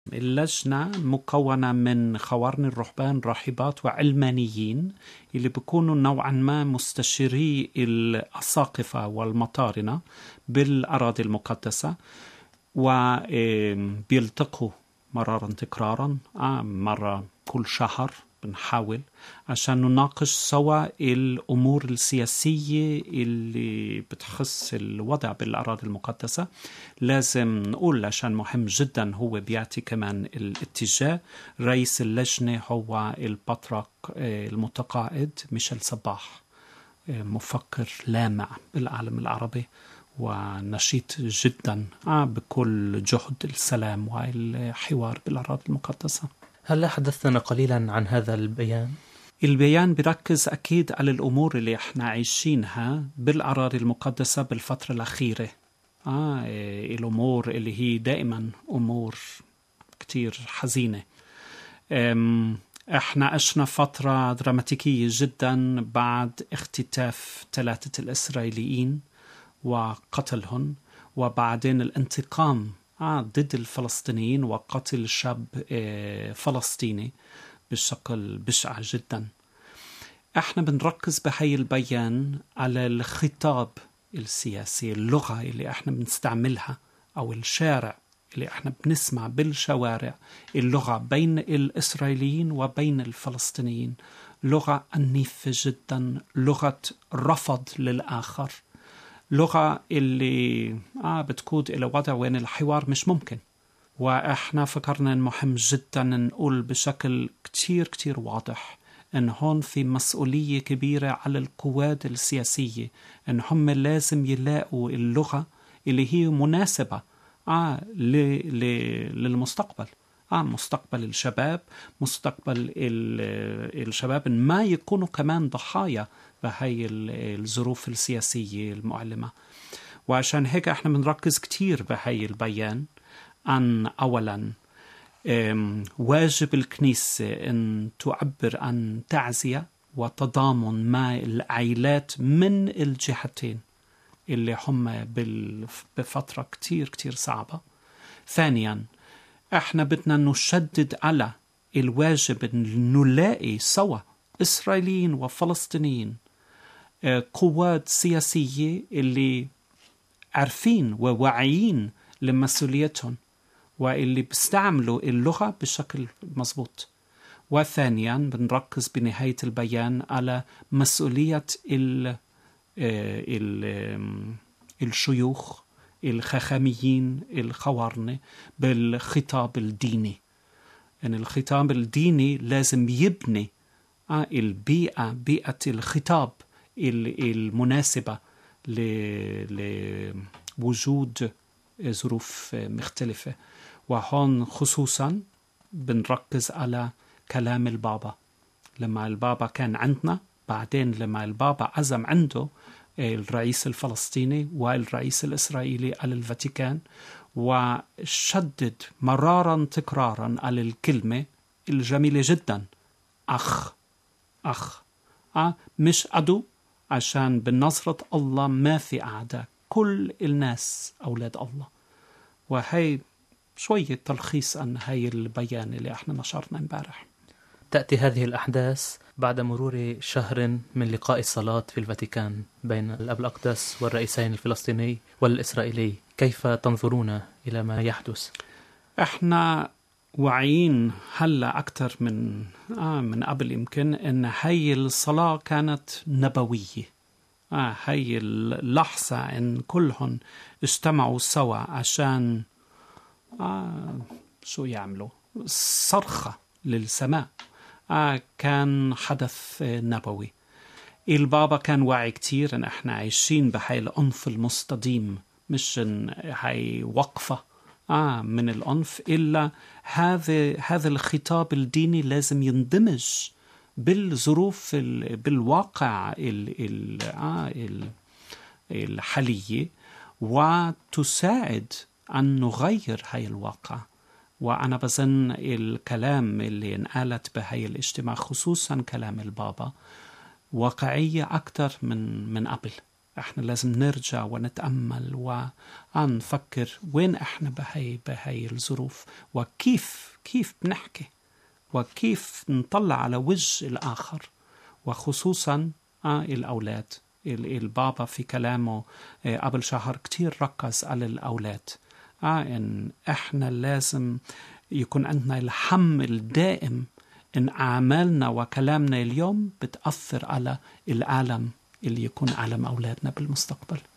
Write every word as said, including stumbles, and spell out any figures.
اللجنة مكونة من خوارني الرهبان راهبات وعلمانيين اللي بيكونوا نوعا ما مستشاري الأساقفة والمطارنة بالأراضي المقدسة، وبيلتقوا مرارا تكرارا مرة كل شهر بنحاول عشان نناقش سوا الأمور السياسية اللي بتخص الوضع بالأراضي المقدسة. لازم نقول عشان مهم جدا هو بيعطي كمان الاتجاه. رئيس اللجنة هو البطرك المتقاعد ميشيل صباح، مفكر لامع بالعالم العربي ونشيط جدا بكل جهد السلام والحوار بالأراضي المقدسة. هل حدثنا قليلا عن هذا البيان؟ البيان بركز أكيد على الأمور اللي احنا عايشينها بالأراضي المقدسة بالفترة الأخيرة. آه الأمور اللي هي دائما أمور كتير حزينة. احنا عشنا فترة دراماتيكية جدا بعد اختطاف ثلاثة الإسرائيليين وقتلهم، وبعدين الانتقام آه ضد الفلسطينيين وقتل شاب آه فلسطيني بشكل بشع جدا. احنا بنركز بهاي البيان على الخطاب السياسي، اللغة اللي احنا بنستعملها او الشارع اللي احنا بنسمع بالشوارع، اللغة بين الإسرائيليين وبين الفلسطينيين لغة عنيفة جدا، لغة رفض للآخر، لغة اللي آه بتقود إلى وضع وين الحوار مش ممكن. وإحنا فكرنا مهم جدا نقول بشكل كتير كتير واضح إن هون في مسؤولية كبيرة على القواد السياسية، إن هم لازم يلاقوا اللغة اللي هي مناسبة آه ل... ل... للمستقبل، آه مستقبل الشباب، مستقبل الشباب ما يكونوا كمان ضحايا بهاي الظروف السياسية المؤلمة. وعشان هيك احنا بنركز كتير بهاي البيان عن أولا واجب الكنيسة أن تعبر عن تعزية وتضامن مع العائلات من الجهتين اللي هم بفترة كتير كتير صعبة. ثانيا احنا بدنا نشدد على الواجب أن نلاقي سوا إسرائيليين وفلسطينيين قوات سياسية اللي عارفين وواعيين لمسؤوليتهم واللي بيستعملوا اللغة بشكل مضبوط. وثانيا بنركز بنهاية البيان على مسؤولية ال ال الشيوخ الخخاميين الخوارنة بالخطاب الديني، أن يعني الخطاب الديني لازم يبني البيئة، بيئة الخطاب المناسبة لوجود ظروف مختلفة. وهون خصوصا بنركز على كلام البابا. لما البابا كان عندنا، بعدين لما البابا عزم عنده الرئيس الفلسطيني والرئيس الإسرائيلي على الفاتيكان، وشدد مرارا تكرارا على الكلمة الجميلة جدا أخ أخ آه مش عدو، عشان بالنظرة الله ما في أعداء، كل الناس أولاد الله. وهي شوية تلخيص عن هاي البيان اللي احنا نشرنا امبارح. تأتي هذه الأحداث بعد مرور شهر من لقاء الصلاة في الفاتيكان بين الأب الأقدس والرئيسين الفلسطيني والإسرائيلي. كيف تنظرون إلى ما يحدث؟ احنا واعيين هلا أكثر من آه من قبل يمكن إن هاي الصلاة كانت نبوية. آه هاي اللحظة إن كلهم اجتمعوا سوا عشان آه شو يعملوا صرخة للسماء. آه كان حدث نبوي. البابا كان واعي كتير إن احنا عايشين بهاي العنف المستديم، مش إن هاي وقفة آه من العنف، إلا هذا هذا الخطاب الديني لازم يندمج بالظروف بالواقع الحالية وتساعد أن نغير هاي الواقع. وأنا بظن الكلام اللي انقالت بهاي الاجتماع خصوصا كلام البابا واقعية أكتر من من قبل. احنا لازم نرجع ونتأمل ونفكر وين احنا بهي بهي الظروف، وكيف كيف بنحكي وكيف نطلع على وجه الآخر، وخصوصا آه الأولاد. البابا في كلامه آه قبل شهر كتير ركز على الأولاد، آه إن إحنا لازم يكون عندنا الحم الدائم إن أعمالنا وكلامنا اليوم بتأثر على العالم اللي يكون عالم أولادنا بالمستقبل.